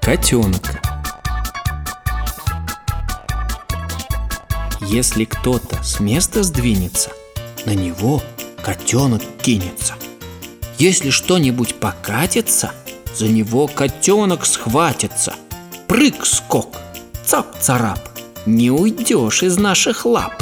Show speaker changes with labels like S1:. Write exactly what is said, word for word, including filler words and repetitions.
S1: Котенок. Если кто-то с места сдвинется, на него котенок кинется. Если что-нибудь покатится, за него котенок схватится. Прыг-скок, цап-царап, не уйдешь из наших лап.